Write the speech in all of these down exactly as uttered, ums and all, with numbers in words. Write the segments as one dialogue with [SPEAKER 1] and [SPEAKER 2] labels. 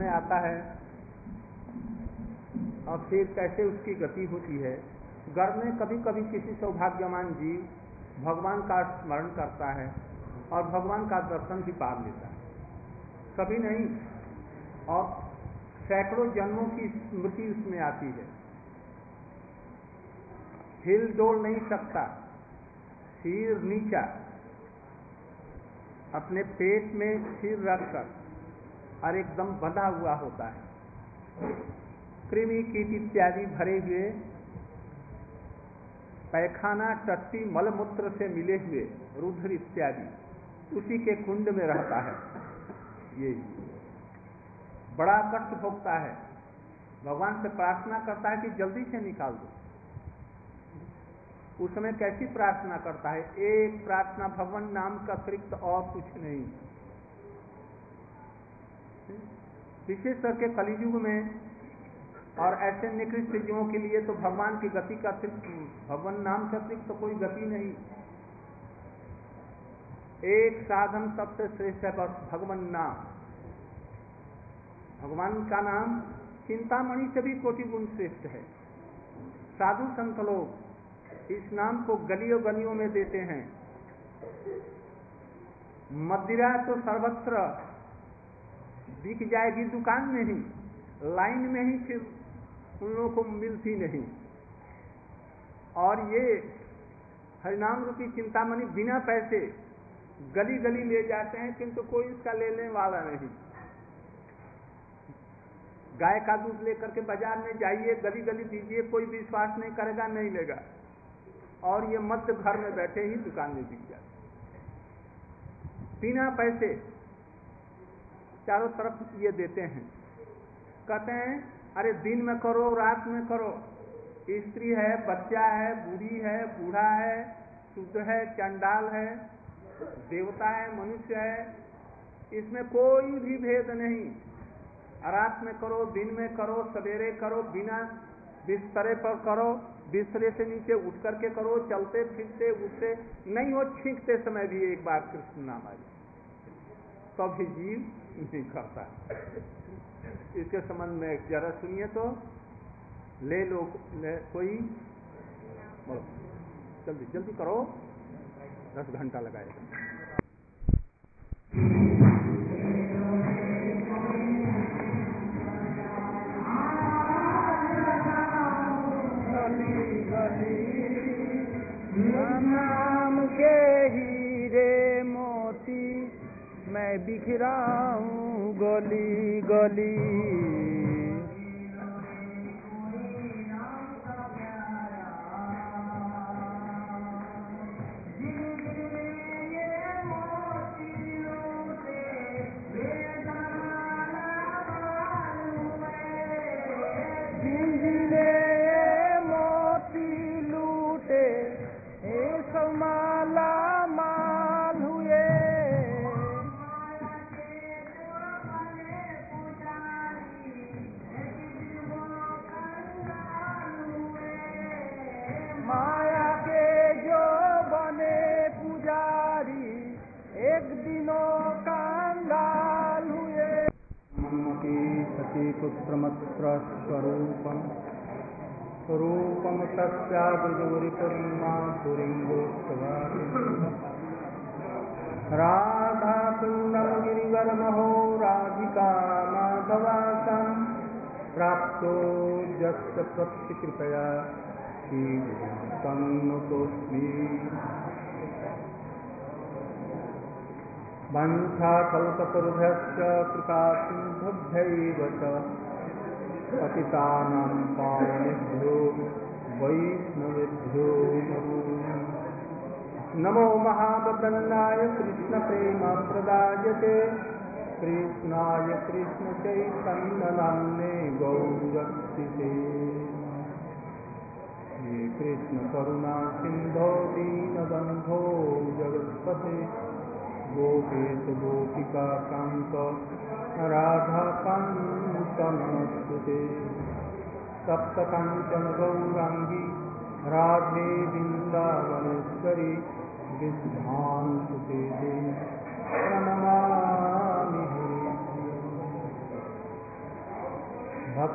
[SPEAKER 1] में आता है और फिर कैसे उसकी गति होती है। गर्भ में कभी कभी किसी सौभाग्यवान जीव भगवान का स्मरण करता है और भगवान का दर्शन भी पा लेता है, कभी नहीं, और सैकड़ों जन्मों की स्मृति उसमें आती है। हिल डोल नहीं सकता, सिर नीचा, अपने पेट में सिर रखकर और एकदम बंधा हुआ होता है। कृमि कीट इत्यादि भरे हुए पैखाना टट्टी मलमूत्र से मिले हुए रुधिर इत्यादि उसी के कुंड में रहता है। ये बड़ा कष्ट भोगता है, भगवान से प्रार्थना करता है कि जल्दी से निकाल दो। उस समय कैसी प्रार्थना करता है? एक प्रार्थना भगवान नाम का अतिरिक्त और कुछ नहीं। विशेष करके कलियुग में और ऐसे निकृष्ट जीवों के लिए तो भगवान की गति का अतिरिक्त, भगवान नाम से अतिरिक्त तो कोई गति नहीं। एक साधन सबसे श्रेष्ठ है बस भगवान नाम। भगवान का नाम चिंतामणि से भी कोटि गुण श्रेष्ठ है। साधु संत लोग इस नाम को गलियों गलियों में देते हैं। मदिरा तो सर्वत्र बिक जाएगी, दुकान में ही, लाइन में ही, फिर उन लोगों को मिलती नहीं। और ये हरिनाम रूपी चिंतामणि बिना पैसे गली गली ले जाते हैं, किंतु कोई इसका लेने वाला नहीं। गाय का दूध लेकर के बाजार में जाइए, गली गली दीजिए, कोई विश्वास नहीं करेगा, नहीं लेगा। और ये मध्य घर में बैठे ही दुकान में बिक जाते बिना पैसे, चारों तरफ ये देते हैं। कहते हैं अरे दिन में करो, रात में करो, स्त्री है, बच्चा है, बूढ़ी है, बूढ़ा है, शुद्ध है, चंडाल है, देवता है, मनुष्य है, इसमें कोई भी भेद नहीं। रात में करो, दिन में करो, सवेरे करो, बिना बिस्तरे पर करो, बिस्तरे से नीचे उठ करके करो, चलते फिरते उठते नहीं हो, छींकते समय भी एक बार कृष्ण नाम आ जाए, कभी जीव नहीं करता। इसके संबंध में जरा सुनिए तो, ले लो ले, कोई बोलो, जल्दी जल्दी करो, दस घंटा लगाएगा।
[SPEAKER 2] नाम के हीरे मोती मैं बिखराऊं गली गली।
[SPEAKER 1] पुत्रमत्र स्वरूपम स्वरूपम तस्याब्रजोरिपुरीमाधुरिंगोत्सवाति राधा कुंडम गिरिवरमहो राधिका माधवासं प्राप्तो यस्य प्रत्यकृपया तन्नतोऽस्मि। वंशाकल्पतरुभ्यश्च कृपासिन्धुभ्यैव च पतितानां पावनेभ्यो वैष्णवेभ्यो नमो महावदन्नाय कृष्णप्रेमप्रदायते कृष्णाय कृष्णचैतन्यनाम्ने गौरक्षिते हे कृष्णकरुणा सिन्धो दीनबन्धो जगत्पते गोपेश गोपिका कांत राधाकांत नमस्ते। सप्त कांचन गौरांगी राधे वृंदावनेश्वरी विद्यान्ते प्रणमामि।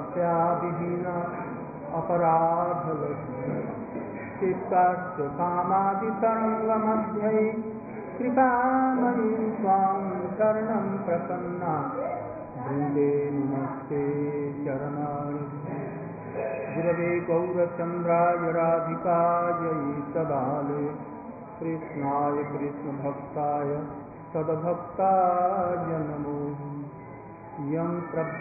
[SPEAKER 1] तपस्या विहीना अपराधलक्ष्मी चित्तस्य कामादितरङ्गमध्ये कृपामयी त्वां शरणं प्रपन्ना वृन्दे नमस्ते चरणानि गुरवे गौरचन्द्राय राधिकायै तदालय कृष्णाय कृष्णभक्ताय तद्भक्ताय नमो यं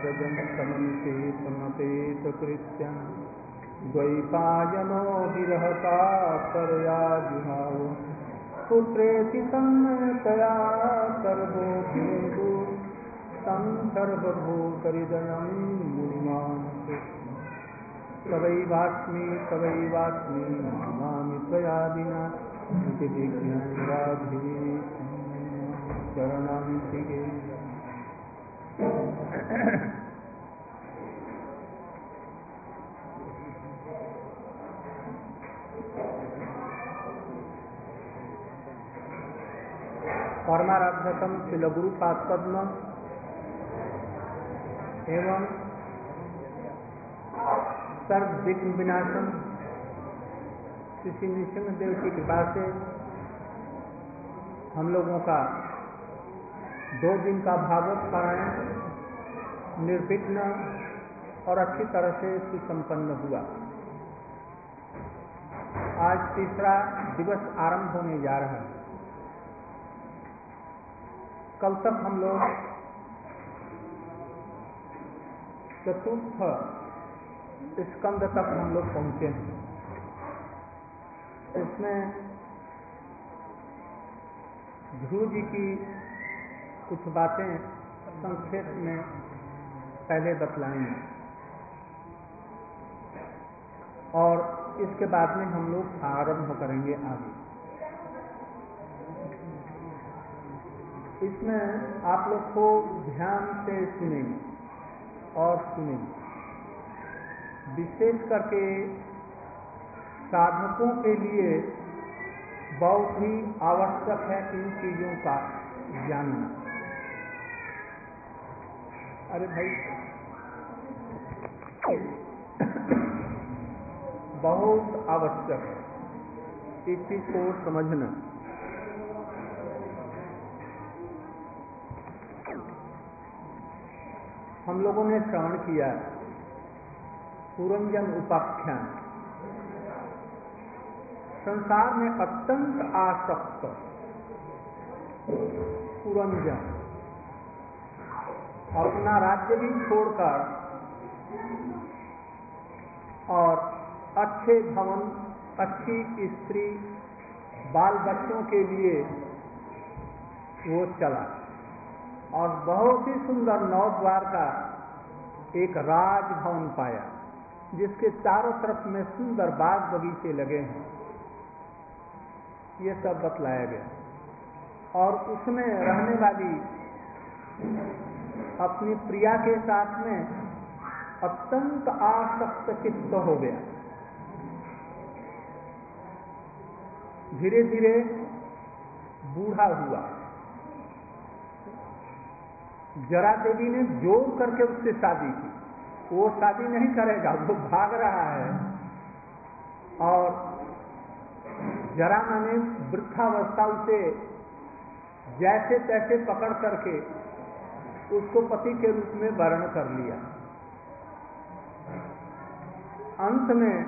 [SPEAKER 1] प्रव्रजन्तमनुपेतमपेतकृत्यं द्वैपायनो विरहकातरया जुहाव पुत्रेति तन्मयतया सर्वोऽभिनेदु तं सर्वभूतहृदयं मुनिमानसे तवैवास्मि तवैवास्मि नमामि त्वया विना इति विज्ञान राधे शरणान्तिके। परमाराध्यतम शिलगुरु पादपद्म एवं सर्व विघ्न विनाशम श्री श्री नृसिंहदेव की कृपा से हम लोगों का दो दिन का भागवत पारायण निर्विघ्न और अच्छी तरह से सुसंपन्न हुआ। आज तीसरा दिवस आरंभ होने जा रहा है। कल तक हम लोग चतुर्थ स्कंद तक हम लोग पहुंचे हैं। इसमें ध्रुव जी की कुछ बातें संक्षेप में पहले बतलाएंगे और इसके बाद में हम लोग आरंभ करेंगे आगे। इसमें आप लोग को ध्यान से सुनेंगे और सुनेंगे। विशेष करके साधकों के लिए बहुत ही आवश्यक है इन चीजों का जानना। अरे भाई बहुत आवश्यक है इस चीज को समझना। हम लोगों ने श्रवण किया पुरंजन उपाख्यान। संसार में अत्यंत आसक्त पुरंजन अपना राज्य भी छोड़कर और अच्छे भवन, अच्छी स्त्री, बाल बच्चों के लिए वो चला और बहुत ही सुंदर नौ द्वार का एक राजभवन पाया जिसके चारों तरफ में सुंदर बाग बगीचे लगे हैं। ये सब बतलाया गया और उसमें रहने वाली अपनी प्रिया के साथ में अत्यंत आसक्त चित्त हो गया। धीरे धीरे बूढ़ा हुआ। जरा देवी ने जोर करके उससे शादी की। वो शादी नहीं करेगा, वो भाग रहा है और जरा मैंने वृद्धावस्था उसे जैसे तैसे पकड़ करके उसको पति के रूप में वर्ण कर लिया। अंत में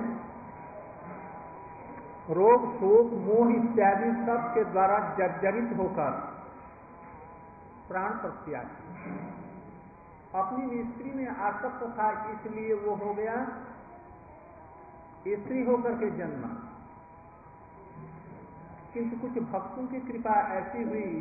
[SPEAKER 1] रोग, शोक, मोह इत्यादि सब के द्वारा जर्जरित होकर प्राण प्रत्याग अपनी स्त्री में आसक्त था, इसलिए वो हो गया स्त्री होकर के जन्मा। किंतु कुछ भक्तों की कृपा ऐसी हुई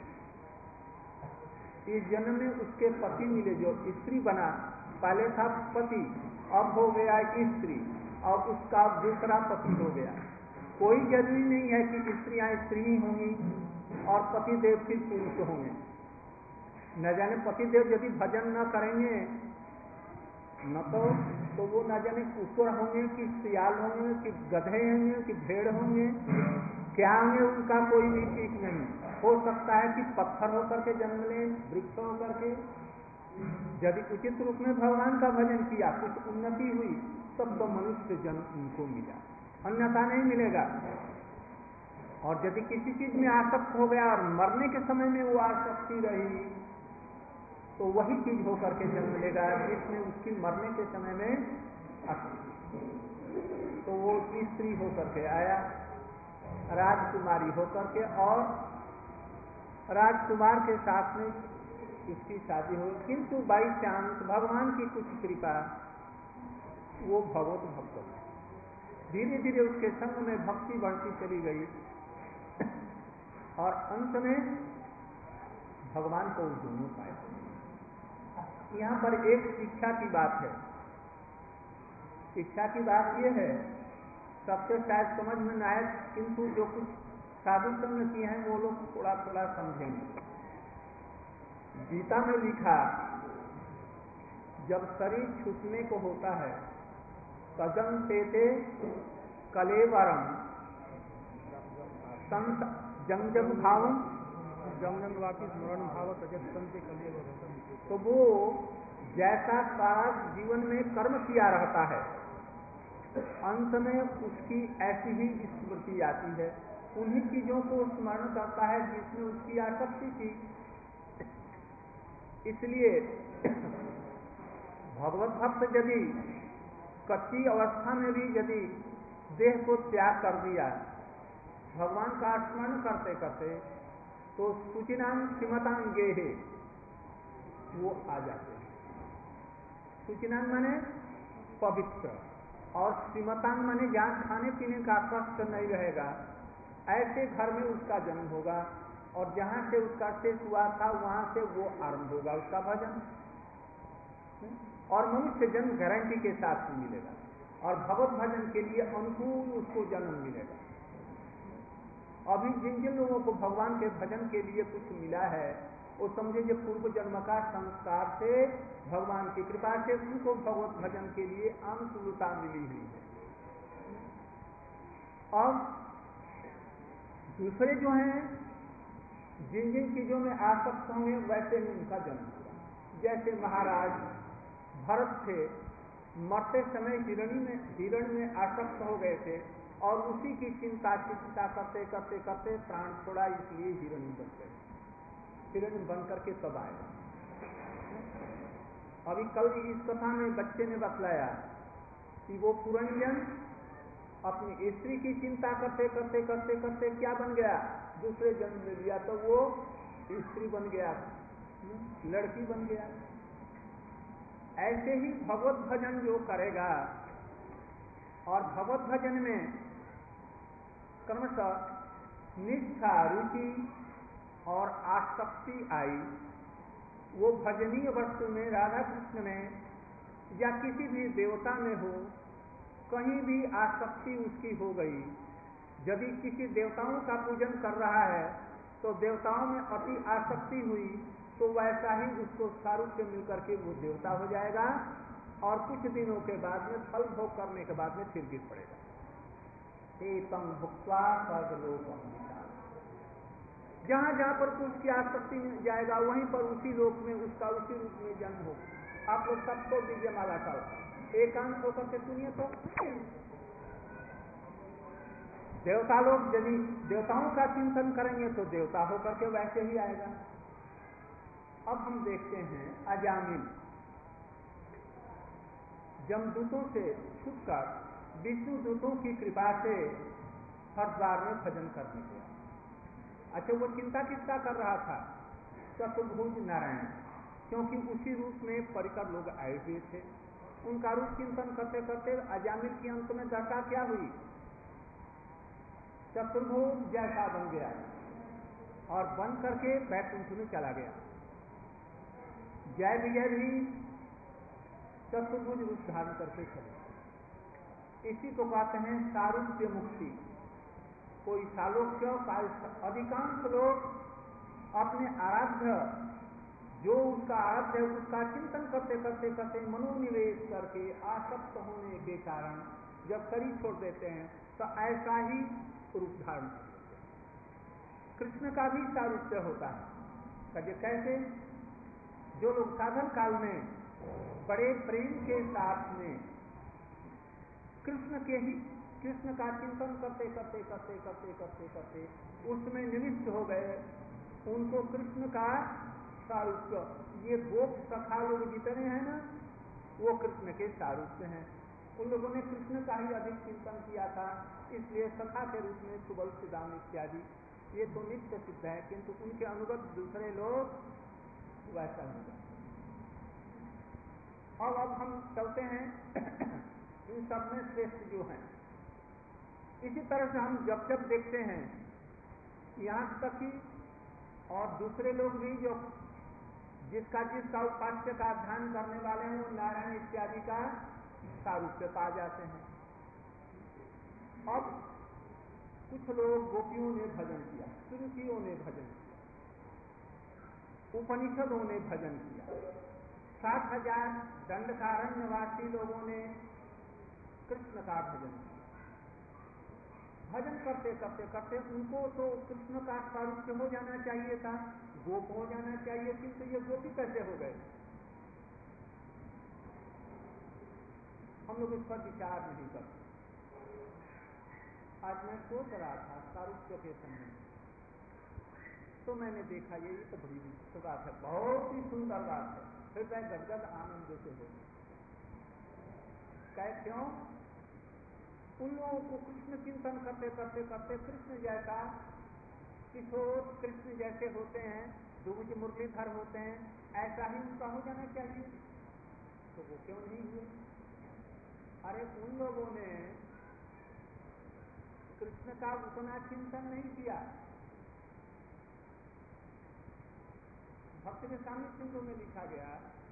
[SPEAKER 1] इस जन्म में उसके पति मिले जो स्त्री बना। पहले था पति, अब हो गया स्त्री और उसका दूसरा पति हो गया। कोई जरूरी नहीं है कि स्त्रियां स्त्री ही होंगी और पति देव फिर पुरुष होंगे। न जाने पति देव यदि भजन न करेंगे न तो तो वो न जाने कुकुर होंगे कि सियाल होंगे कि गधे होंगे कि भेड़ होंगे, क्या होंगे उनका कोई भी ठीक नहीं। हो सकता है कि पत्थर होकर के जन्म लें, वृक्ष होकर के, यदि उचित रूप में भगवान का भजन किया, कुछ उन्नति हुई, तब तो मनुष्य जन्म उनको मिला, अन्यथा नहीं मिलेगा। और यदि किसी चीज में आसक्त हो गया और मरने के समय में वो आसक्ति रही, तो वही चीज होकर के जन्म लेगा जिसमें उसकी मरने के समय में आसक्ति। तो वो स्त्री होकर के आया, राजकुमारी होकर के, और राजकुमार के साथ में उसकी शादी हुई। किंतु बाई चांस भगवान की कुछ कृपा, वो भगवत भक्त हो, धीरे धीरे उसके संग में भक्ति बढ़ती चली गई और अंत में भगवान को दोनों पाए। यहाँ पर एक शिक्षा की बात है। शिक्षा की बात यह है, सबसे शायद समझ में न आए, किंतु जो कुछ साधु संग किए हैं वो लोग थोड़ा थोड़ा समझेंगे। गीता में लिखा, जब शरीर छूटने को होता है, तजन तेते कलेवरम संत जंग जंग भावम
[SPEAKER 2] जंग जंग वापी स्मरण भाव तजत संते कलेवरम।
[SPEAKER 1] तो वो जैसा सारा जीवन में कर्म किया रहता है, अंत में उसकी ऐसी ही स्मृति आती है, उन्हीं चीजों को स्मरण करता है जिसमें उसकी आसक्ति थी। इसलिए भगवत भक्त यदि कच्ची अवस्था में भी यदि देह को त्याग कर दिया, भगवान का स्मरण करते करते, तो सुचिनाम श्रीमतांगे है वो आ जाते हैं। सुचिनाम माने पवित्र, और श्रीमतांग माने जहाँ खाने पीने का कष्ट नहीं रहेगा, ऐसे घर में उसका जन्म होगा, और जहाँ से उसका शेष हुआ था वहां से वो आरंभ होगा उसका भजन, और मनुष्य जन्म गारंटी के साथ ही मिलेगा, और भगवत भजन के लिए अनुकूल उसको जन्म मिलेगा। अभी जिन जिन लोगों को भगवान के भजन के लिए कुछ मिला है, वो समझे जो पूर्व जन्म का संस्कार से, भगवान की कृपा से उनको भगवत भजन के लिए अनुकूलता मिली हुई है। और दूसरे जो हैं, जिन जिन चीजों में आसक्त होंगे वैसे ही उनका जन्म होगा। जैसे महाराज भरत थे, मरते समय हिरणी में हिरण में आसक्त हो गए थे, और उसी की चिंता चिंता करते करते करते प्राण छोड़ा, इसलिए हिरणी बन गए। हिरणी बन करके तब आए। अभी कल इस कथा में बच्चे ने बतलाया कि वो पुरंजन अपनी स्त्री की चिंता करते करते करते करते क्या बन गया, दूसरे जन्म ले लिया, तो वो स्त्री बन गया, लड़की बन गया। ऐसे ही भगवत भजन जो करेगा, और भगवत भजन में क्रमशः निष्ठा, रुचि और आसक्ति आई, वो भजनीय वस्तु में, राधा कृष्ण में या किसी भी देवता में हो, कहीं भी आसक्ति उसकी हो गई। यदि किसी देवताओं का पूजन कर रहा है तो देवताओं में अति आसक्ति हुई, तो वैसा ही उसको सारूप्य मिलकर के वो देवता हो जाएगा, और कुछ दिनों के बाद में फल भोग करने के बाद में फिर गिर पड़ेगा। एतम भुक्त्वा स्वर्गलोकम, जहां जहां पर उसकी आसक्ति में जाएगा वहीं पर उसी लोक में उसका उसी रूप में जन्म होगा। आप लोग सबको विजयमाला का एकांत होकर के सुनिए। तो देवता लोग यदि देवताओं का चिंतन करेंगे तो देवता होकर के वैसे ही आएगा। अब हम देखते हैं अजामिल जमदूतों से छुटकर विष्णु दूतों की कृपा से हरिद्वार में भजन करने गया। अच्छा, वो चिंता किसका कर रहा था? चतुर्भुज नारायण, क्योंकि उसी रूप में परिकर लोग आए हुए थे। उनका रूप चिंतन करते करते अजामिल की अंत में दशा क्या हुई? चतुर्भुज जैसा बन गया, और बन करके बैकुंठ में चला गया। जय विजय भी चतुर्भुज रूप धारण करके चले। इसी को कहते हैं सारूप्य मुक्ति। कोई सालोक्य, अधिकांश लोग अपने आराध्य, जो उसका आराध्य है उसका चिंतन करते करते करते मनोनिवेश करके आसक्त होने के कारण जब शरीर छोड़ देते हैं तो ऐसा ही रूप धारण करते हैं। कृष्ण का भी सारूप्य होता है। कहे कैसे? जो लोग साधन काल में बड़े प्रेम के साथ में कृष्ण के ही कृष्ण का चिंतन करते करते करते करते करते करते उसमें निविष्ट हो गए, उनको कृष्ण का सारूप्य, ये गोप सखा लोग जितने हैं ना, वो कृष्ण के सारूप्य हैं। उन लोगों ने कृष्ण का ही अधिक चिंतन किया था, इसलिए सखा के रूप में सुबल सुदाम इत्यादि ये तो नित्य सिद्ध है, किंतु उनके अनुगत दूसरे लोग वैसा नहीं। और अब हम चलते हैं इन सब में श्रेष्ठ जो हैं। इसी तरह से हम जब जब देखते हैं यहाँ तक कि और दूसरे लोग भी जो जिसका जिसका उपास्य का ध्यान करने वाले हैं वो नारायण इत्यादि का सारूप्य पा जाते हैं। अब कुछ लोग गोपियों ने भजन किया, श्रुतियों ने भजन किया, उपनिषदों ने भजन किया, सात हजार दंडकारण्यवासी लोगों ने कृष्ण का भजन किया। भजन करते करते करते उनको तो कृष्ण का सारूप्य हो जाना चाहिए था, गोप हो जाना चाहिए, किंतु ये गोपी कैसे हो गए? हम लोग इस पर विचार नहीं करते। आज मैं सोच रहा था सारूप्य के संबंध, तो मैंने देखा ये तो बड़ी विचित्र बात है, बहुत ही सुंदर बात है, हृदय गदगद आनंद से हो। कैसे क्यों? उन लोगों को कृष्ण चिंतन करते करते करते कृष्ण जैसा किशोर कृष्ण जैसे होते हैं, दुबुज मुरलीधर होते हैं, ऐसा ही उनका हो जाना चाहिए, तो वो क्यों नहीं हुए? अरे उन लोगों ने कृष्ण का उतना चिंतन नहीं किया। भक्ति में स्वामी सिंधु में लिखा गया,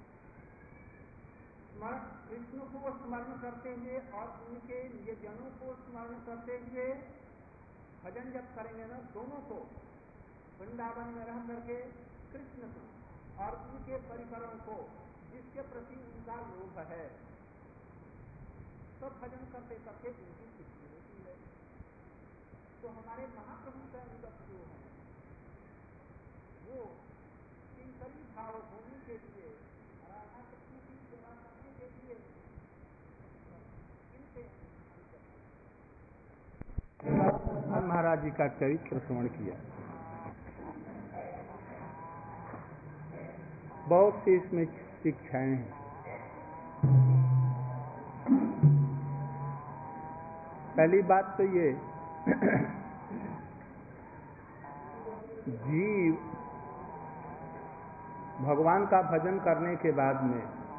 [SPEAKER 1] कृष्ण को स्मरण करते हुए और उनके निजनों को स्मरण करते हुए भजन जब करेंगे ना, दोनों को वृंदावन में रह करके कृष्ण को और उनके परिकरों को जिसके प्रति उनका लोभ है, सब भजन करते करते उनकी खुशी होती है। तो हमारे महाप्रभु का अनुगत जो है वो किंकरी भाव होने के लिए, राधा कृष्ण की सेवा करने के लिए महाराज जी का चरित्र श्रवण किया। बहुत सी इसमें शिक्षाएं हैं। पहली बात तो ये, जीव भगवान का भजन करने के बाद में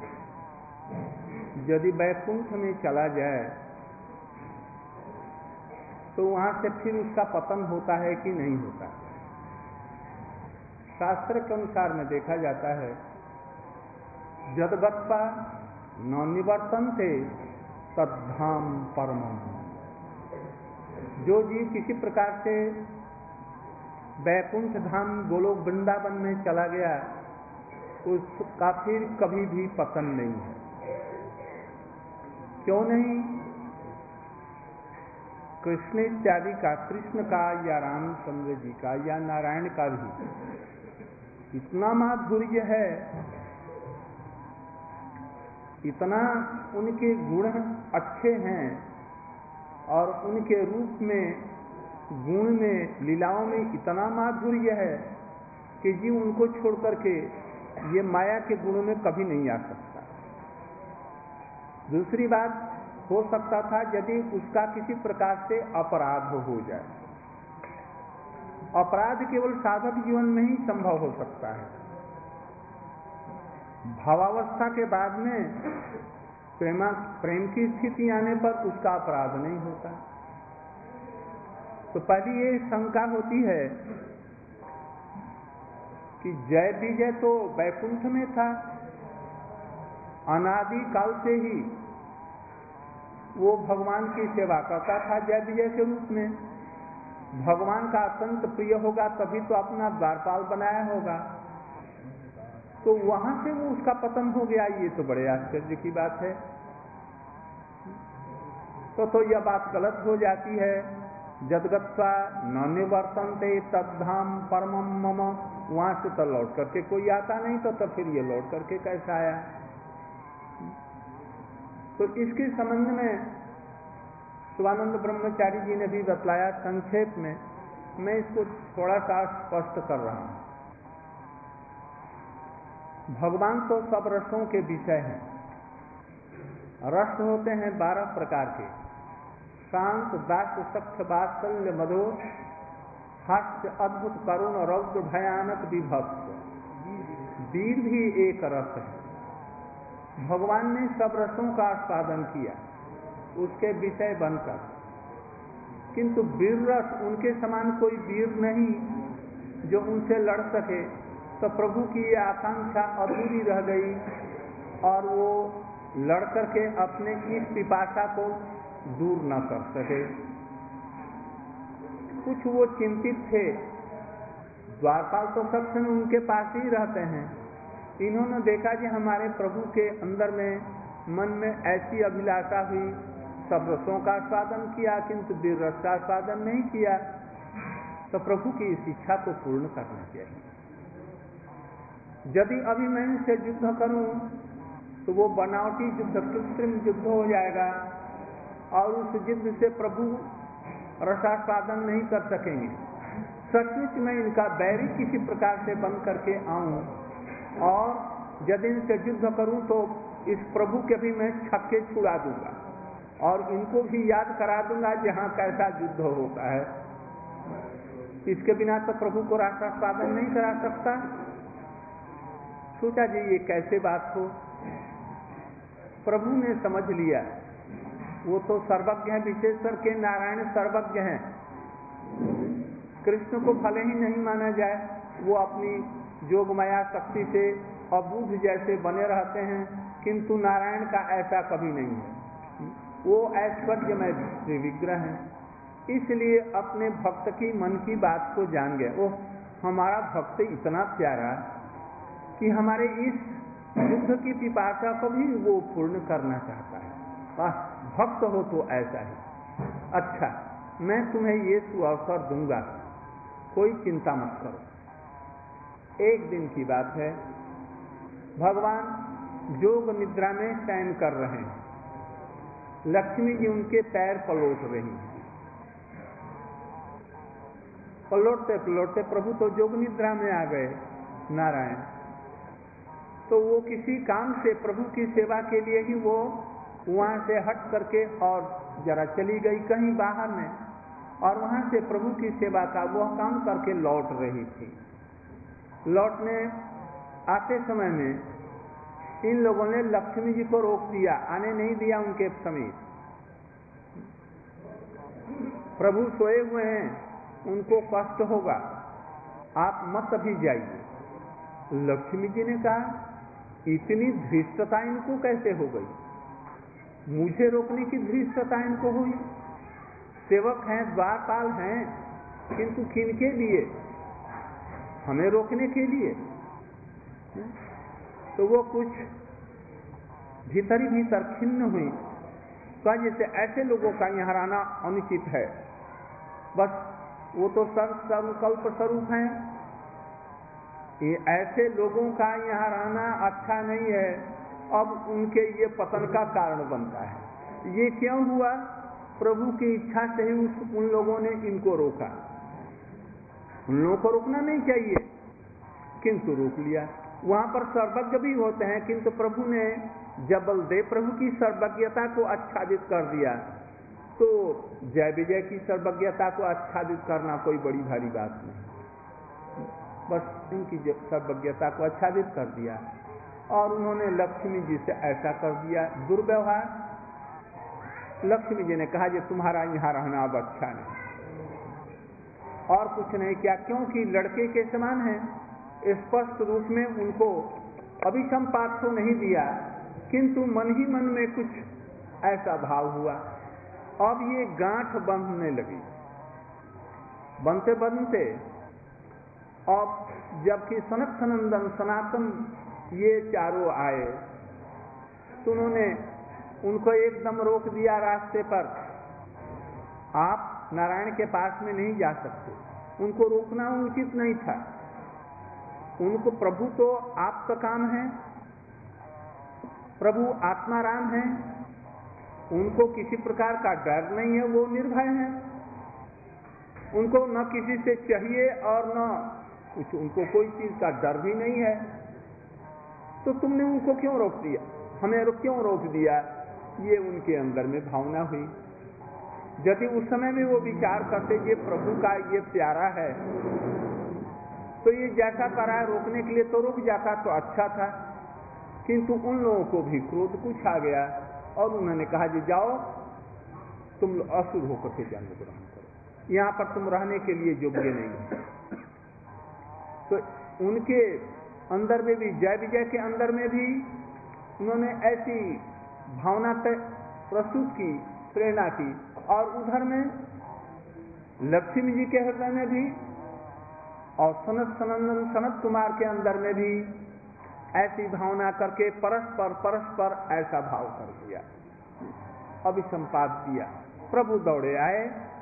[SPEAKER 1] यदि वैकुंठ में चला जाए तो वहां से फिर उसका पतन होता है कि नहीं होता? शास्त्र के अनुसार में देखा जाता है, यद्गत्वा न निवर्तन्ते तद्धाम परमम्। जो जीव किसी प्रकार से वैकुंठ धाम गोलोक वृंदावन में चला गया, उसका फिर कभी भी पतन नहीं है। क्यों नहीं? कृष्ण इत्यादि का, कृष्ण का या रामचंद्र जी का या नारायण का भी इतना माधुर्य है, इतना उनके गुण अच्छे हैं और उनके रूप में, गुण में, लीलाओं में इतना माधुर्य है कि जीव उनको छोड़ करके ये माया के गुणों में कभी नहीं आ सकता। दूसरी बात, हो सकता था यदि उसका किसी प्रकार से अपराध हो जाए। अपराध केवल साधक जीवन में ही संभव हो सकता है। भावावस्था के बाद में प्रेमा प्रेम की स्थिति आने पर उसका अपराध नहीं होता। तो पहली ये शंका होती है कि जय विजय तो वैकुंठ में था, अनादि काल से ही वो भगवान की सेवा करता था जय विजय के रूप में। भगवान का अत्यंत प्रिय होगा तभी तो अपना द्वारपाल बनाया होगा, तो वहां से वो उसका पतन हो गया, ये तो बड़े आश्चर्य की बात है। तो तो यह बात गलत हो जाती है। यद्गत्वा न निवर्तन्ते तद्धाम परमम् मम। वहां से तो लौट करके कोई आता नहीं, तो तब फिर ये लौट करके कैसा आया? तो इसके संबंध में शिवानंद ब्रह्मचारी जी ने भी बतलाया संक्षेप में, मैं इसको थोड़ा सा स्पष्ट कर रहा हूं। भगवान तो सब रसों के विषय हैं। रस होते हैं बारह प्रकार के, शांत, दास्य, सख्य, वात्सल्य, मधुर, हास्य, अद्भुत, करुण, रौद्र, भयानक, विभत्स। वीर भी एक रस है। भगवान ने सब रसों का आस्वादन किया उसके विषय बनकर, किंतु वीर रस उनके समान कोई वीर नहीं जो उनसे लड़ सके। तो प्रभु की ये आकांक्षा अधूरी रह गई और वो लड़ करके अपने इस पिपासा को दूर न कर सके। कुछ वो चिंतित थे, द्वारपाल तो सब समय उनके पास ही रहते हैं। इन्होंने देखा कि हमारे प्रभु के अंदर में मन में ऐसी अभिलाषा हुई, सब रसों का आस्वादन किया किंतु वीर रस का आस्वादन नहीं किया, तो प्रभु की इस इच्छा को पूर्ण करना चाहिए। यदि अभी मैं इनसे युद्ध करूं तो वो बनावटी युद्ध, कृत्रिम युद्ध हो जाएगा और उस युद्ध से प्रभु रसास्वादन नहीं कर सकेंगे। सचमुच मैं इनका बैरी किसी प्रकार से बन करके आऊं और यदि इनसे युद्ध करूं तो इस प्रभु के भी मैं छक्के छुड़ा दूंगा और इनको भी याद करा दूंगा जहां कैसा युद्ध होता है। इसके बिना तो प्रभु को रसास्वादन नहीं करा सकता। सोचा जी ये कैसे बात हो। प्रभु ने समझ लिया, वो तो सर्वज्ञ हैं, विशेषकर के नारायण सर्वज्ञ हैं। कृष्ण को भले ही नहीं माना जाए, वो अपनी जोगमाया शक्ति से अबूझ जैसे बने रहते हैं, किंतु नारायण का ऐसा कभी नहीं है। वो ऐश्वर्यमय विग्रह हैं, इसलिए अपने भक्त की मन की बात को जान गए। वो हमारा भक्त इतना प्यारा कि हमारे इस युद्ध की पिपासा को भी वो पूर्ण करना चाहता है। वाह, भक्त हो तो ऐसा ही। अच्छा, मैं तुम्हें ये सुअवसर दूंगा, कोई चिंता मत करो। एक दिन की बात है, भगवान योग निद्रा में शयन कर रहे हैं। लक्ष्मी जी उनके पैर पलोट रही हैं। पलोटते पलोटते प्रभु तो योग निद्रा में आ गए नारायण। तो वो किसी काम से प्रभु की सेवा के लिए ही वो वहां से हट करके और जरा चली गई कहीं बाहर में, और वहां से प्रभु की सेवा का वह काम करके लौट रही थी। लौटने आते समय में इन लोगों ने लक्ष्मी जी को रोक दिया, आने नहीं दिया उनके समीप। प्रभु सोए हुए हैं, उनको कष्ट होगा, आप मत अभी जाइए। लक्ष्मी जी ने कहा, इतनी धृष्टता इनको कैसे हो गई? मुझे रोकने की धृष्टता इनको हुई? सेवक हैं, द्वारपाल हैं, किंतु किनके लिए? हमें रोकने के लिए। तो वो कुछ भीतर ही भीतर खिन्न हुई, कहा जैसे ऐसे लोगों का यहाँ रहना अनुचित है। बस वो तो सर्व सर्वकल्प स्वरूप हैं, ये ऐसे लोगों का यहाँ रहना अच्छा नहीं है। अब उनके ये पतन का कारण बनता है। ये क्यों हुआ? प्रभु की इच्छा से ही उस उन लोगों ने इनको रोका। उन लोगों को रोकना नहीं चाहिए, किंतु रोक लिया। वहां पर सर्वज्ञ भी होते हैं, किंतु प्रभु ने जब बलदेव प्रभु की सर्वज्ञता को आच्छादित कर दिया, तो जय विजय की सर्वज्ञता को आच्छादित करना कोई बड़ी भारी बात नहीं। बस इनकी सर्वज्ञता को आच्छादित कर दिया और उन्होंने लक्ष्मी जी से ऐसा कर दिया दुर्व्यवहार। लक्ष्मी जी ने कहा, ये तुम्हारा यहाँ रहना अब अच्छा नहीं। और कुछ नहीं किया, क्योंकि लड़के के समान है। स्पष्ट रूप में उनको अभिसम पाठ तो नहीं दिया, किंतु मन ही मन में कुछ ऐसा भाव हुआ। अब ये गांठ बंधने लगी। बनते बनते अब जबकि सनक सनंदन सनातन ये चारों आए, तो उन्होंने उनको एकदम रोक दिया रास्ते पर। आप नारायण के पास में नहीं जा सकते। उनको रोकना उचित नहीं था। उनको प्रभु तो आपका काम है, प्रभु आत्माराम है, उनको किसी प्रकार का डर नहीं है, वो निर्भय है, उनको न किसी से चाहिए और न कुछ, उनको कोई चीज का डर भी नहीं है। तो तुमने उनको क्यों रोक दिया, हमें क्यों रोक दिया? ये उनके अंदर में भावना हुई। यदि उस समय में वो विचार करते ये प्रभु का ये प्यारा है, तो ये जैसा करा रोकने के लिए तो रुक जाता तो अच्छा था। किंतु उन लोगों को भी क्रोध कुछ आ गया और उन्होंने कहा जी जाओ, तुम असुर होकर के जन्म ग्रहण करो, यहाँ पर तुम रहने के लिए योग्य नहीं। तो उनके अंदर में भी, जय विजय के अंदर में भी उन्होंने ऐसी भावना प्रस्तुत की, प्रेरणा की, और उधर में लक्ष्मी जी के हृदय में भी और सनत सनंदन सनत कुमार के अंदर में भी ऐसी भावना करके परस्पर परस्पर ऐसा भाव कर दिया, अभिसंपात दिया। प्रभु दौड़े आए,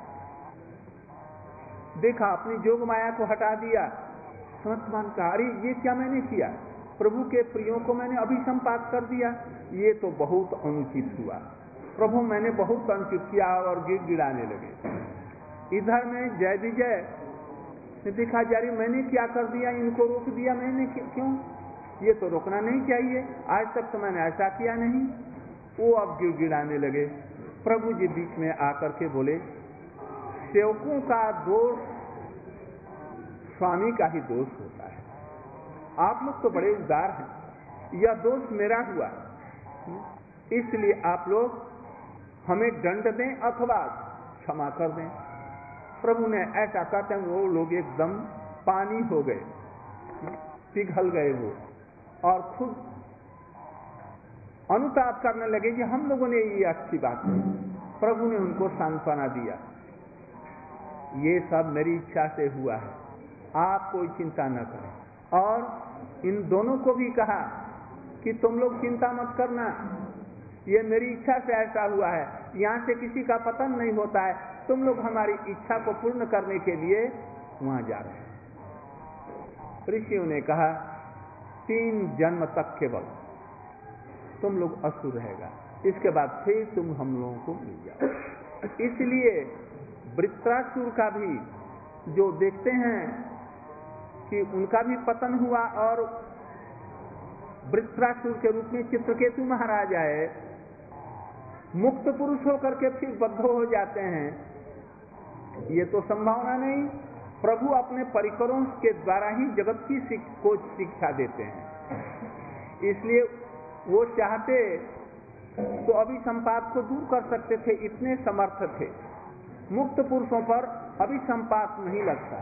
[SPEAKER 1] देखा अपनी जोग माया को हटा दिया। सनत कुमार कहा अरे ये क्या मैंने किया, प्रभु के प्रियों को मैंने अभिसंपात कर दिया, ये तो बहुत अनुचित हुआ, प्रभु मैंने बहुत अनुचित किया, और गिड़गिड़ाने लगे। इधर में जय विजय ने देखा जारी मैंने क्या कर दिया, इनको रोक दिया मैंने, क्यों, ये तो रोकना नहीं चाहिए, आज तक तो मैंने ऐसा किया नहीं। वो अब गिड़गिड़ाने लगे। प्रभु जी बीच में आकर के बोले सेवकों का दोष स्वामी का ही दोष होता है, आप लोग तो बड़े उदार हैं, यह दोष मेरा हुआ, इसलिए आप लोग हमें दंड दें अथवा क्षमा कर दें। प्रभु ने ऐसा कहते हैं वो लोग एकदम पानी हो गए, पिघल गए वो, और खुद अनुताप करने लगे कि हम लोगों ने ये अच्छी बात की। प्रभु ने उनको सांत्वना दिया, ये सब मेरी इच्छा से हुआ है, आप कोई चिंता न करें। और इन दोनों को भी कहा कि तुम लोग चिंता मत करना, ये मेरी इच्छा से ऐसा हुआ है, यहाँ से किसी का पतन नहीं होता है, तुम लोग हमारी इच्छा को पूर्ण करने के लिए वहां जा रहे हैं। ऋषियों ने कहा तीन जन्म तक केवल तुम लोग असुर रहेगा, इसके बाद फिर तुम हम लोगों को मिल जाओ। इसलिए वृत्रासुर का भी जो देखते हैं कि उनका भी पतन हुआ, और वृत्रासुर के रूप में चित्रकेतु महाराज आए, मुक्त पुरुष होकर के फिर बद्ध हो जाते हैं, ये तो संभावना नहीं। प्रभु अपने परिकरों के द्वारा ही जगत की शिक, को शिक्षा देते हैं, इसलिए वो चाहते तो अभिसंपात को दूर कर सकते थे, इतने समर्थ थे। मुक्त पुरुषों पर अभिसंपात नहीं लगता,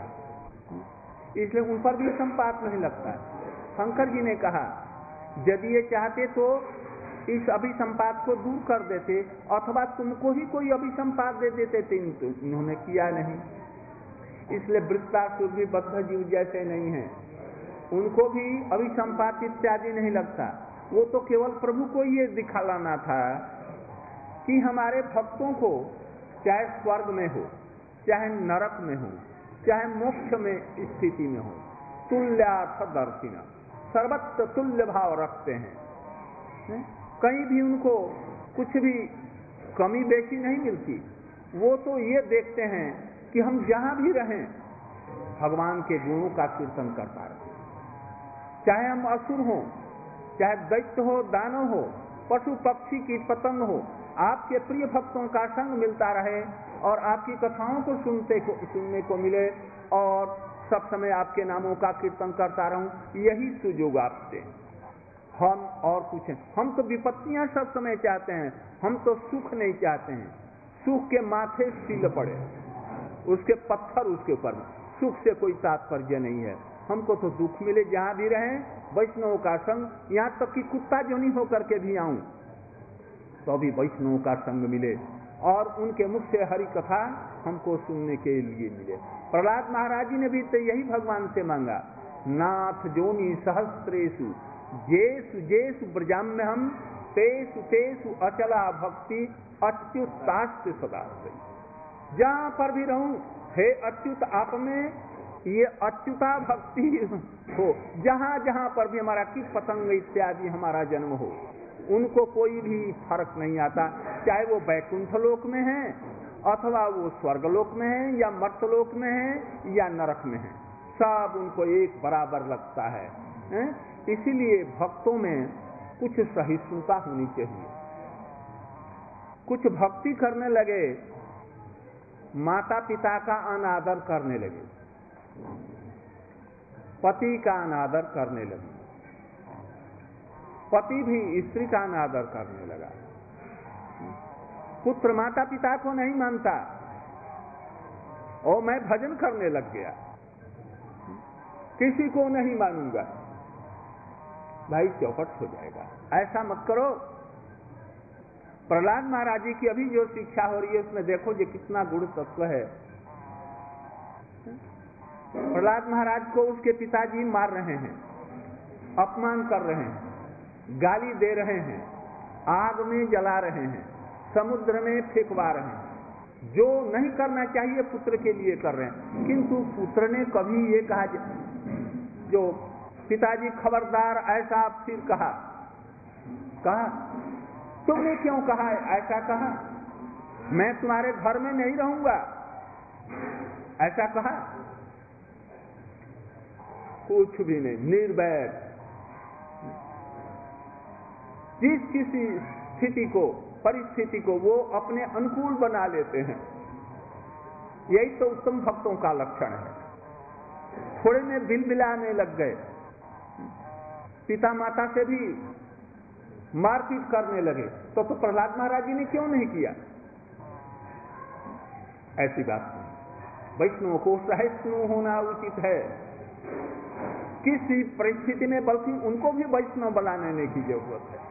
[SPEAKER 1] इसलिए उन पर भी संपात नहीं लगता। शंकर जी ने कहा यदि ये चाहते तो इस अभिसंपात को दूर कर देते, अथवा तुमको ही कोई अभिसंपात दे देते, तो इन्होंने किया नहीं। इसलिए वृत्रासुर भी बद्ध जीव जैसे नहीं है, उनको भी अभिसंपात इत्यादि नहीं लगता। वो तो केवल प्रभु को ये दिखाना था कि हमारे भक्तों को चाहे स्वर्ग में हो, चाहे नरक में हो, चाहे मोक्ष में स्थिति में हो, तुल्यार्थदर्शिना, सर्वत्र तुल्य भाव रखते हैं, कहीं भी उनको कुछ भी कमी बेची नहीं मिलती। वो तो ये देखते हैं कि हम जहां भी रहें भगवान के गुणों का कीर्तन करता रहे, चाहे हम असुर हो, चाहे दैत्य हो, दानव हो, पशु पक्षी कीट पतंग हो, आपके प्रिय भक्तों का संग मिलता रहे और आपकी कथाओं को सुनते को सुनने को मिले और सब समय आपके नामों का कीर्तन करता रहूं, यही सुजोग आपसे हम और कुछ हैं। हम तो विपत्तियां सब समय चाहते हैं, हम तो सुख नहीं चाहते हैं। सुख के माथे सील पड़े, उसके पत्थर उसके ऊपर, सुख से कोई तात्पर्य नहीं है। हमको तो दुख मिले जहां भी रहें, वैष्णव का संग, यहाँ तक कि कुत्ता जोनी होकर के भी आऊं तो भी वैष्णव का संग मिले और उनके मुख से हरि कथा हमको सुनने के लिए मिले। प्रहलाद महाराज जी ने भी तो यही भगवान से मांगा, नाथ जोनी सहस्त्रेषु जेसु जेसु ब्रजाम्य हम तेसु तेसु अचला भक्ति अच्युतास्त सदा। जहां पर भी रहूं, हे अच्युत आप में ये अच्युता भक्ति हो। जहां जहां पर भी हमारा कीट पतंग इत्यादि हमारा जन्म हो, उनको कोई भी फर्क नहीं आता, चाहे वो बैकुंठ लोक में है अथवा वो स्वर्गलोक में है या मर्त्यलोक में है या नरक में है, सब उनको एक बराबर लगता है, है? इसीलिए भक्तों में कुछ सहिष्णुता होनी चाहिए। कुछ भक्ति करने लगे, माता पिता का अनादर करने लगे, पति का अनादर करने लगे, पति भी स्त्री का अनादर करने लगा, पुत्र माता पिता को नहीं मानता और मैं भजन करने लग गया, किसी को नहीं मानूंगा, भाई चौपट हो जाएगा। ऐसा मत करो। प्रहलाद महाराज जी की अभी जो शिक्षा हो रही है उसमें देखो ये कितना गुण तत्व है। प्रहलाद महाराज को उसके पिताजी मार रहे हैं, अपमान कर रहे हैं, गाली दे रहे हैं, आग में जला रहे हैं, समुद्र में फेंकवा रहे हैं, जो नहीं करना चाहिए पुत्र के लिए कर रहे हैं। किंतु पुत्र ने कभी ये कहा, जो पिताजी खबरदार, ऐसा फिर कहा कहा तुमने क्यों कहा ऐसा कहा, मैं तुम्हारे घर में नहीं रहूंगा, ऐसा कहा? कुछ भी नहीं, निर्भय। जिस किसी स्थिति को, परिस्थिति को वो अपने अनुकूल बना लेते हैं, यही तो उत्तम भक्तों का लक्षण है। थोड़े में बिलबिलाने लग गए, पिता माता से भी मारपीट करने लगे, तो तो प्रहलाद महाराज जी ने क्यों नहीं किया? ऐसी बात नहीं। वैष्णव को सहिष्णु होना उचित है किसी परिस्थिति में, बल्कि उनको भी वैष्णव बनाने की जरूरत है।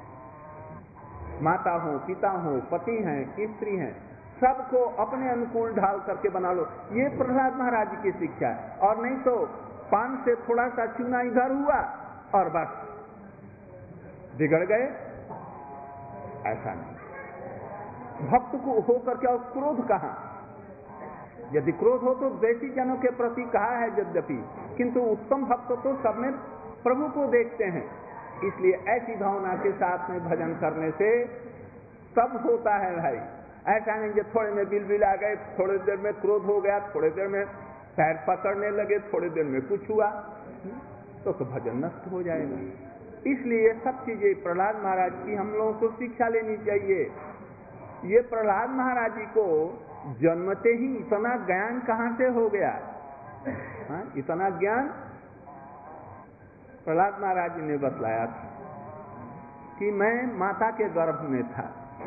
[SPEAKER 1] माता हो, पिता हो, पति हैं, स्त्री हैं, सबको अपने अनुकूल ढाल करके बना लो। ये प्रहलाद महाराज जी की शिक्षा है। और नहीं तो पान से थोड़ा सा चूना इधर हुआ और बस बिगड़ गए, ऐसा नहीं। भक्त को होकर क्या क्रोध कहां? यदि क्रोध हो तो द्वेषी जनों के प्रति कहा है यद्यपि, किंतु उत्तम भक्त तो सब में प्रभु को देखते हैं। इसलिए ऐसी भावना के साथ में भजन करने से सब होता है भाई। ऐसा नहीं कि थोड़े में बिलबिला गए, थोड़ी देर में क्रोध हो गया, थोड़ी देर में पैर पकड़ने लगे, थोड़ी देर में कुछ हुआ, तो तो भजन नष्ट हो जाएगा। इसलिए सब चीजें प्रहलाद महाराज की हम लोगों को शिक्षा लेनी चाहिए। ये प्रहलाद महाराज जी को जन्मते ही इतना ज्ञान कहां से हो गया? हा? इतना ज्ञान प्रहलाद महाराज जी ने बतलाया था कि मैं माता के गर्भ में था,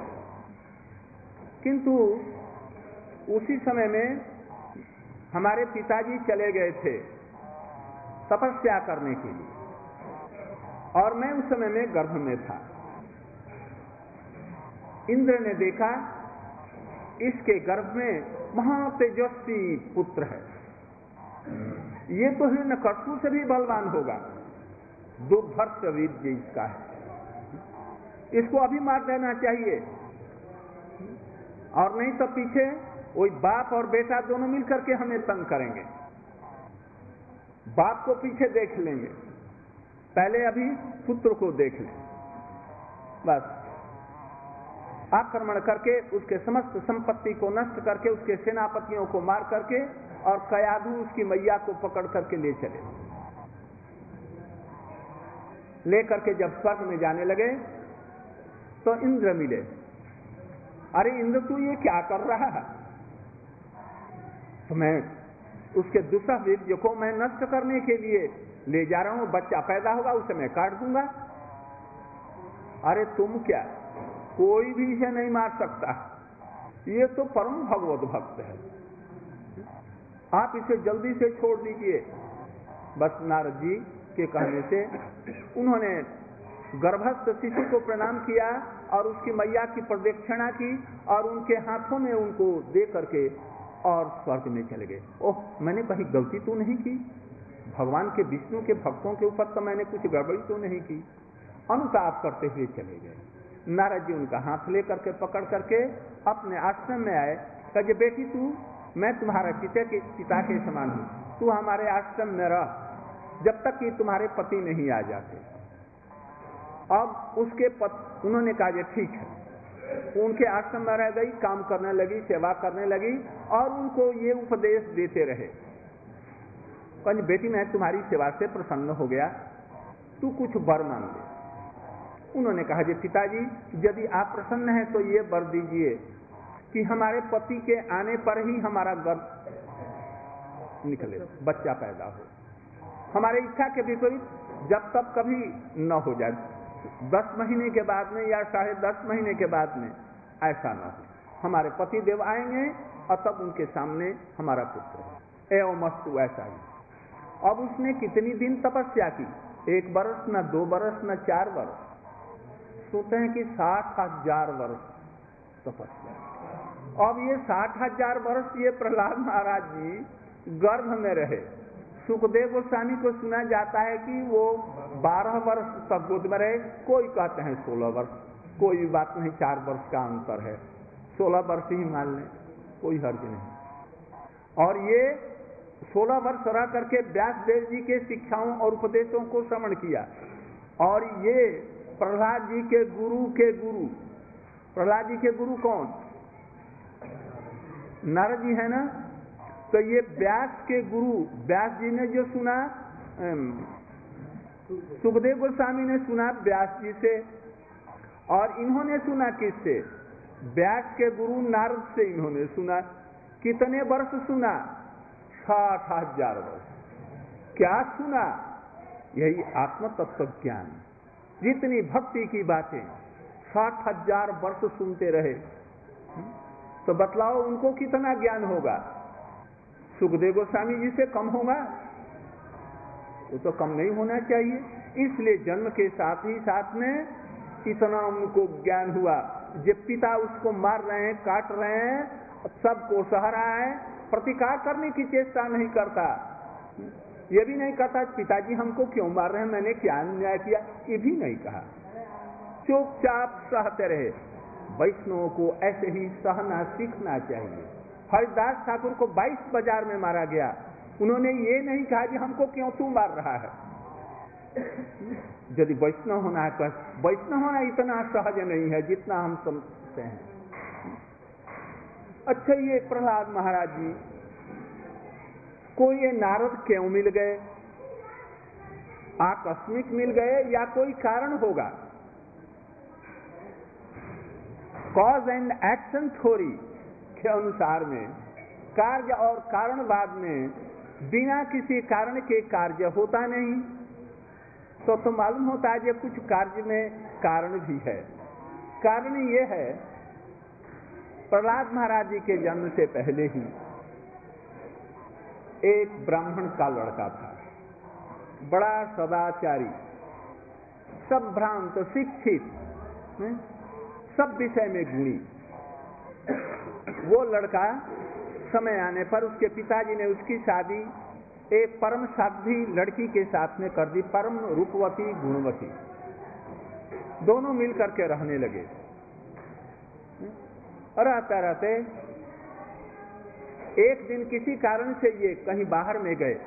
[SPEAKER 1] किंतु उसी समय में हमारे पिताजी चले गए थे तपस्या करने के लिए, और मैं उस समय में गर्भ में था। इंद्र ने देखा इसके गर्भ में महा तेजस्वी पुत्र है, ये तो हिरण्यकश्यप से भी बलवान होगा, दुर्धर्ष वीर्य इसका है, इसको अभी मार देना चाहिए। और नहीं तो पीछे वही बाप और बेटा दोनों मिलकर के हमें तंग करेंगे। बाप को पीछे देख लेंगे, पहले अभी पुत्र को देख लें। बस आक्रमण करके उसके समस्त संपत्ति को नष्ट करके, उसके सेनापतियों को मार करके, और कयाधु उसकी मैया को पकड़ करके ले चले। लेकर के जब स्वर्ग में जाने लगे तो इंद्र मिले। अरे इंद्र तू ये क्या कर रहा है? तो मैं उसके दूसरा वीर्य को मैं नष्ट करने के लिए ले जा रहा हूं, बच्चा पैदा होगा उसे मैं काट दूंगा। अरे तुम क्या, कोई भी इसे नहीं मार सकता, ये तो परम भगवत भक्त है, आप इसे जल्दी से छोड़ दीजिए। बस नारद जी के कहने से उन्होंने गर्भस्थ शिशु को प्रणाम किया और उसकी मैया की प्रदक्षिणा की और उनके हाथों में उनको दे करके और स्वर्ग में चले गए। ओह, मैंने कहीं गलती तो नहीं की? भगवान के विष्णु के भक्तों के ऊपर तो मैंने कुछ गड़बड़ी तो नहीं की? अनुताप करते हुए चले गए। नारद जी उनका हाथ लेकर के पकड़ करके अपने आश्रम में आए। कहे बेटी तू, मैं तुम्हारा पिता के पिता के समान हूँ, तू हमारे आश्रम में रह जब तक कि तुम्हारे पति नहीं आ जाते। अब उसके पति उन्होंने कहा ये ठीक है। उनके आश्रम में रह गई, काम करने लगी, सेवा करने लगी और उनको ये उपदेश देते रहे। कहीं बेटी मैं तुम्हारी सेवा से प्रसन्न हो गया, तू कुछ वर मांग ले। उन्होंने कहा जी पिताजी यदि आप प्रसन्न हैं तो ये वर दीजिए कि हमारे पति के आने पर ही हमारा गर्भ निकले, बच्चा पैदा हो। हमारे इच्छा के विपरीत जब तक कभी न हो जाए, दस महीने के बाद में या साढ़े दस महीने के बाद में ऐसा न हो। हमारे पति देव आएंगे और तब उनके सामने हमारा पुत्र एवं मस्तु ऐसा ही। अब उसने कितनी दिन तपस्या की, एक वर्ष न दो वर्ष न चार वर्ष, सोचते हैं कि साठ हजार वर्ष तपस्या। अब ये साठ हजार वर्ष ये प्रहलाद महाराज जी गर्भ में रहे। सुखदेव गोस्वामी को सुना जाता है कि वो बारह वर्ष तक गोद में रहे, कोई कहते हैं सोलह वर्ष, कोई बात नहीं, चार वर्ष का अंतर है, सोलह वर्ष ही मान लें, कोई हर्ज नहीं। और ये सोलह वर्ष रह करके व्यास देव जी के शिक्षाओं और उपदेशों को श्रवण किया। और ये प्रहलाद जी के गुरु के गुरु, प्रहलाद जी के गुरु कौन? नारद जी है ना। तो ये व्यास के गुरु, व्यास जी ने जो सुना, सुखदेव गोस्वामी ने सुना व्यास जी से, और इन्होंने सुना किससे? व्यास के गुरु नारद से इन्होंने सुना। कितने वर्ष सुना? साठ हजार वर्ष। क्या सुना? यही आत्म तत्व ज्ञान, जितनी भक्ति की बातें साठ हजार वर्ष सुनते रहे। तो बतलाओ उनको कितना ज्ञान होगा? सुखदेव गोस्वामी जी से कम होगा? वो तो कम नहीं होना चाहिए। इसलिए जन्म के साथ ही साथ में इतना उनको ज्ञान हुआ। जब पिता उसको मार रहे हैं, काट रहे हैं, सबको सह रहा है, प्रतिकार करने की चेष्टा नहीं करता। ये भी नहीं कहता पिताजी हमको क्यों मार रहे हैं, मैंने क्या अन्याय किया, ये भी नहीं कहा। चुपचाप सहते रहे। वैष्णवों को ऐसे ही सहना सीखना चाहिए। हरिदास ठाकुर को बाईस बाजार में मारा गया, उन्होंने ये नहीं कहा कि हमको क्यों तू मार रहा है। यदि वैष्णव होना है तो वैष्णव होना इतना सहज नहीं है जितना हम समझते हैं। अच्छा, ये प्रहलाद महाराज जी को ये नारद क्यों मिल गए? आकस्मिक मिल गए या कोई कारण होगा? कॉज एंड एक्शन थ्योरी के अनुसार में कार्य और कारणवाद में बिना किसी कारण के कार्य होता नहीं। तो तो मालूम होता है कि कुछ कार्य में कारण भी है। कारण ये है, प्रहलाद महाराज जी के जन्म से पहले ही एक ब्राह्मण का लड़का था, बड़ा सदाचारी, सब भ्रांत, शिक्षित, सब विषय में गुणी। वो लड़का समय आने पर उसके पिताजी ने उसकी शादी एक परम साध्वी लड़की के साथ में कर दी, परम रूपवती गुणवती। दोनों मिल करके रहने लगे। रहते रहते एक दिन किसी कारण से ये कहीं बाहर में गए,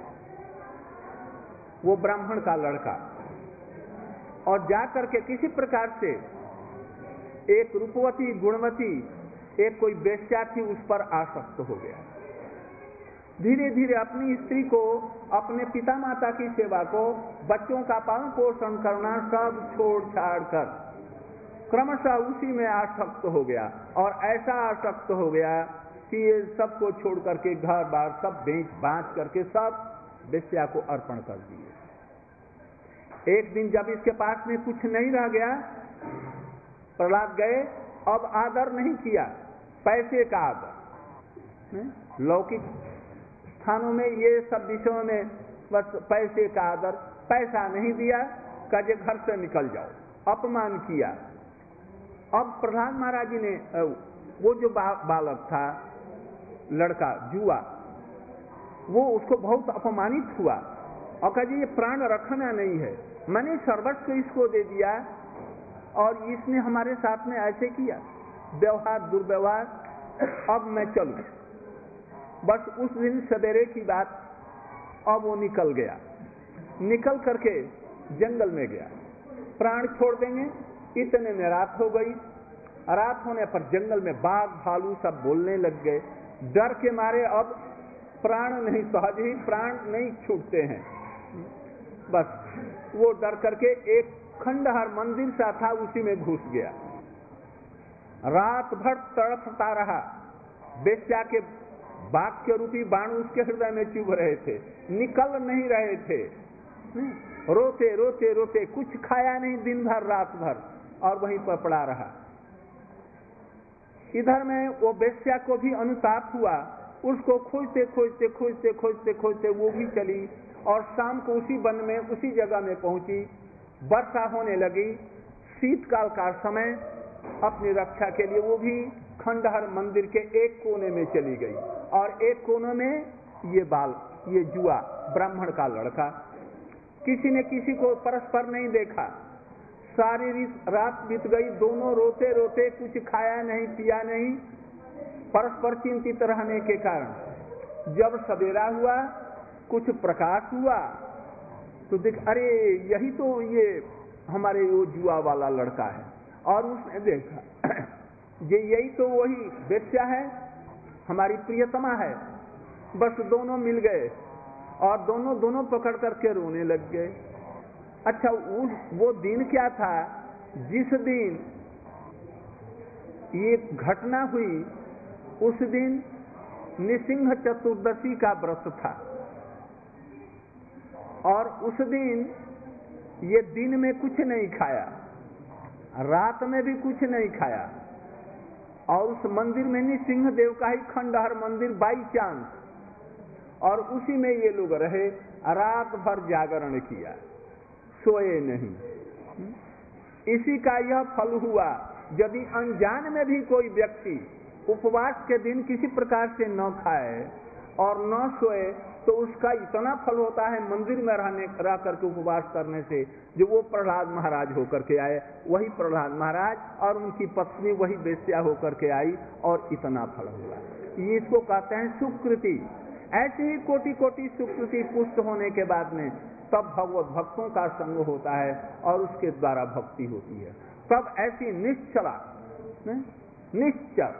[SPEAKER 1] वो ब्राह्मण का लड़का, और जाकर के किसी प्रकार से एक रूपवती गुणवती एक कोई बेश्या थी उस पर आसक्त हो गया। धीरे धीरे अपनी स्त्री को, अपने पिता माता की सेवा को, बच्चों का पालन पोषण करना सब छोड़ छाड़ कर क्रमशः उसी में आसक्त हो गया। और ऐसा आसक्त हो गया कि ये सबको छोड़ करके घर बार सब बेच बांच करके सब बेश्या को अर्पण कर दिए। एक दिन जब इसके पास में कुछ नहीं रह गया, प्रहलाद गए। अब आदर नहीं किया, पैसे का आदर। लौकिक स्थानों में ये सब विषयों में बस पैसे का आदर, पैसा नहीं दिया, कहे घर से निकल जाओ, अपमान किया। अब प्रहलाद महाराज जी ने, वो जो बा, बालक था, लड़का जुआ, वो उसको बहुत अपमानित हुआ और कहा ये प्राण रखना नहीं है, मैंने सर्वस्व इसको दे दिया और इसने हमारे साथ में ऐसे किया, व्यवहार दुर्व्यवहार, अब मैं चलूं। बस उस दिन सवेरे की बात, अब वो निकल गया, निकल करके जंगल में गया, प्राण छोड़ देंगे, इतने में रात हो गई। रात होने पर जंगल में बाघ भालू सब बोलने लग गए। डर के मारे अब प्राण नहीं, सहज ही प्राण नहीं छूटते हैं। बस वो डर करके एक खंडहर मंदिर सा था, उसी में घुस गया। रात भर तड़पता रहा। बेश्या के बाघ के रूपी बाण उसके हृदय में चुभ रहे थे, निकल नहीं रहे थे। रोते रोते रोते कुछ खाया नहीं दिन भर रात भर, और वहीं पर पड़ा रहा। इधर में वो बेश्या को भी अनुताप हुआ, उसको खोजते खोजते खोजते खोजते खोजते वो भी चली, और शाम को उसी वन में उसी जगह में पहुंची। वर्षा होने लगी, शीतकाल का समय, अपनी रक्षा के लिए वो भी खंडहर मंदिर के एक कोने में चली गई, और एक कोने में ये बाल, ये जुआ ब्राह्मण का लड़का। किसी ने किसी को परस्पर नहीं देखा। सारी रात बीत गई, दोनों रोते रोते, कुछ खाया नहीं पिया नहीं, परस्पर चिंतित रहने के कारण। जब सवेरा हुआ, कुछ प्रकाश हुआ, तो देख, अरे यही तो ये हमारे वो जुआ वाला लड़का है। और उसने देखा ये यही तो वही बेश्या है, हमारी प्रियतमा है। बस दोनों मिल गए, और दोनों दोनों पकड़ करके रोने लग गए। अच्छा, उस वो दिन क्या था जिस दिन ये घटना हुई? उस दिन निसिंह चतुर्दशी का व्रत था, और उस दिन ये दिन में कुछ नहीं खाया, रात में भी कुछ नहीं खाया, और उस मंदिर में निसिंह देव का ही खंडहर मंदिर बाई चांस, और उसी में ये लोग रहे, रात भर जागरण किया, सोए नहीं। इसी का यह फल हुआ। यदि अनजान में भी कोई व्यक्ति उपवास के दिन किसी प्रकार से न खाए और न सोए, तो उसका इतना फल होता है मंदिर में रहने रह करके उपवास करने से, जो वो प्रहलाद महाराज होकर के आए, वही प्रहलाद महाराज और उनकी पत्नी वही बेश्या होकर के आई, और इतना फल हुआ। ये इसको कहते हैं सुकृति। ऐसे ही कोटि कोटि सुकृति पुष्ट होने के बाद में तब भगवत भक्तों का संग होता है, और उसके द्वारा भक्ति होती है। तब ऐसी निश्चला, निश्चल,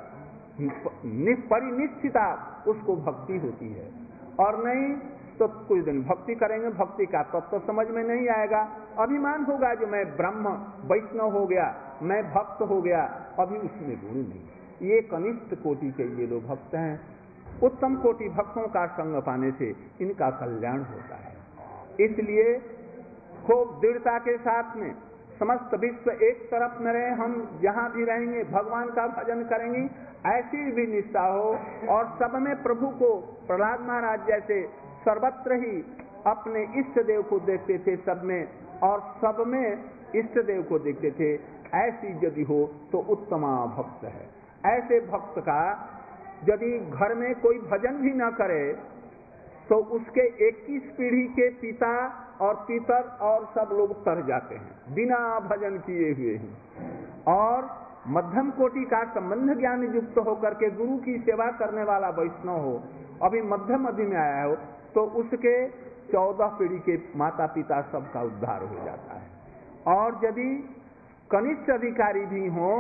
[SPEAKER 1] परिनिश्चिता उसको भक्ति होती है। और नहीं तो कुछ दिन भक्ति करेंगे, भक्ति का तत्व तो समझ में नहीं आएगा, अभिमान होगा जो मैं ब्रह्म वैष्णव हो गया, मैं भक्त हो गया, अभी उसमें गुण नहीं। ये कनिष्ठ कोटि के ये लोग भक्त हैं। उत्तम कोटि भक्तों का संग पाने से इनका कल्याण होता है। इसलिए खूब दृढ़ता के साथ में समस्त विश्व एक तरफ में रहे, हम जहाँ भी रहेंगे भगवान का भजन करेंगे, ऐसी भी निष्ठा हो, और सब में प्रभु को, प्रहलाद महाराज जैसे सर्वत्र ही अपने इष्ट देव को देखते थे सब में, और सब में इष्ट देव को देखते थे। ऐसी यदि हो तो उत्तमा भक्त है। ऐसे भक्त का यदि घर में कोई भजन भी न करे, तो उसके इक्कीस पीढ़ी के पिता और पितर और सब लोग तर जाते हैं बिना भजन किए हुए ही। और मध्यम कोटि का संबंध ज्ञान युक्त होकर के गुरु की सेवा करने वाला वैष्णव हो, अभी मध्यम अवधि में आया हो, तो उसके चौदह पीढ़ी के माता पिता सबका उद्धार हो जाता है। और यदि कनिष्ठ अधिकारी भी हो,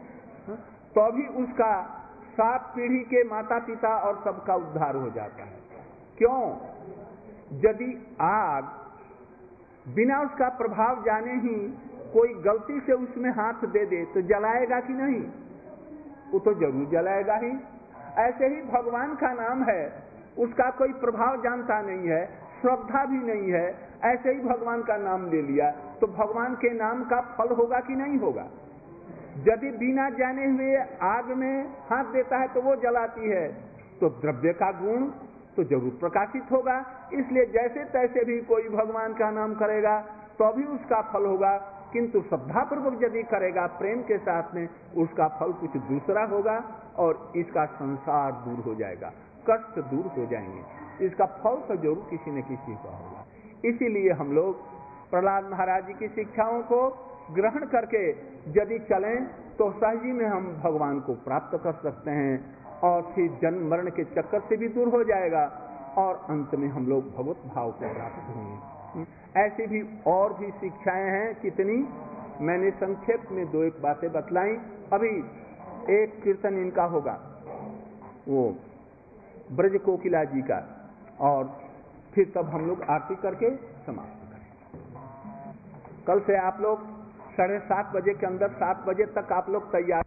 [SPEAKER 1] तो भी उसका सात पीढ़ी के माता पिता और सबका उद्धार हो जाता है। क्यों? यदि आग बिना उसका प्रभाव जाने ही कोई गलती से उसमें हाथ दे दे तो जलाएगा कि नहीं? वो तो जरूर जलाएगा ही। ऐसे ही भगवान का नाम है, उसका कोई प्रभाव जानता नहीं है, श्रद्धा भी नहीं है, ऐसे ही भगवान का नाम ले लिया, तो भगवान के नाम का फल होगा कि नहीं होगा? यदि बिना जाने हुए आग में हाथ देता है तो वो जलाती है, तो द्रव्य का गुण तो जरूर प्रकाशित होगा। इसलिए जैसे तैसे भी कोई भगवान का नाम करेगा तो भी उसका फल होगा, किंतु श्रद्धापूर्वक यदि करेगा प्रेम के साथ में, उसका फल कुछ दूसरा होगा, और इसका संसार दूर हो जाएगा, कष्ट दूर हो जाएंगे, इसका फल तो जरूर किसी न किसी का होगा। इसीलिए हम लोग प्रहलाद महाराज जी की शिक्षाओं को ग्रहण करके यदि चलें तो सहजी में हम भगवान को प्राप्त कर सकते हैं, और फिर जन्म मरण के चक्कर से भी दूर हो जाएगा, और अंत में हम लोग भगवत भाव को प्राप्त होंगे। ऐसी भी और भी शिक्षाएं हैं कितनी, मैंने संक्षेप में दो एक बातें बतलाई। अभी एक कीर्तन इनका होगा, वो ब्रज कोकिला जी का, और फिर तब हम लोग आरती करके समाप्त करें। कल से आप लोग साढ़े सात बजे के अंदर सात बजे तक आप लोग तैयार।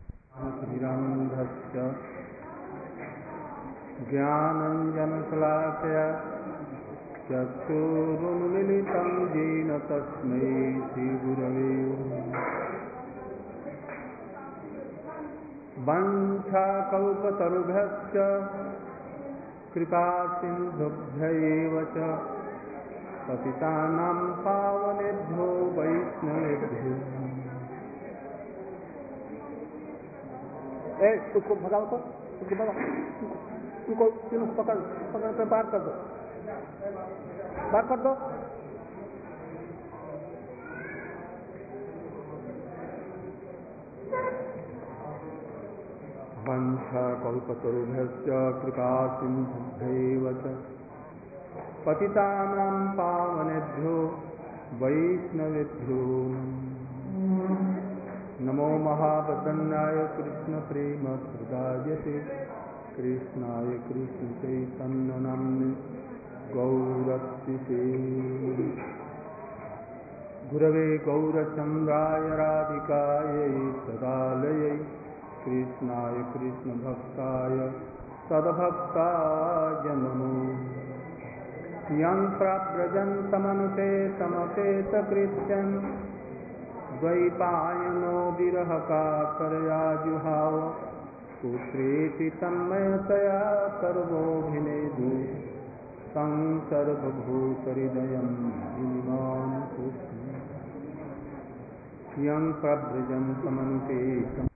[SPEAKER 1] ज्ञानञ्जनशलाकया चक्षुरुन्मीलितं येन तस्मै श्रीगुरवे वञ्चाकल्पतरुभ्यश्च कृपासिन्धुभ्यैव च पतितानां पावनेभ्यो वैष्णवेभ्यो। ए उसको भगाओ तो, उसको भगाओ, उनको तीनों को पकड़ पकड़ कर बाहर कर दो, बाहर कर दो। वंशकल्पतरुभ्यश्च कृपासिन्धुभ्यैव च पतितानां पावनेभ्यो वैष्णवेभ्यो नमो महावदन्नाय कृष्णप्रेमप्रदायते कृष्णाय कृष्णचैतन्यनाम्ने गौरतिसे गुरवे गौरचन्द्राय राधिकायै सदालयै कृष्णाय कृष्णभक्ताय तद्भक्ताय नमो। यं प्रव्रजन्तमनुपेतमपेतकृत्यं द्वैपायनो विरहकातरयाजुहाव पुत्रेति तन्मयतया सर्वोऽभिनेदु तं सर्वभूतहृदयं भीमान् यं प्रव्रजन्तमनुपेतम्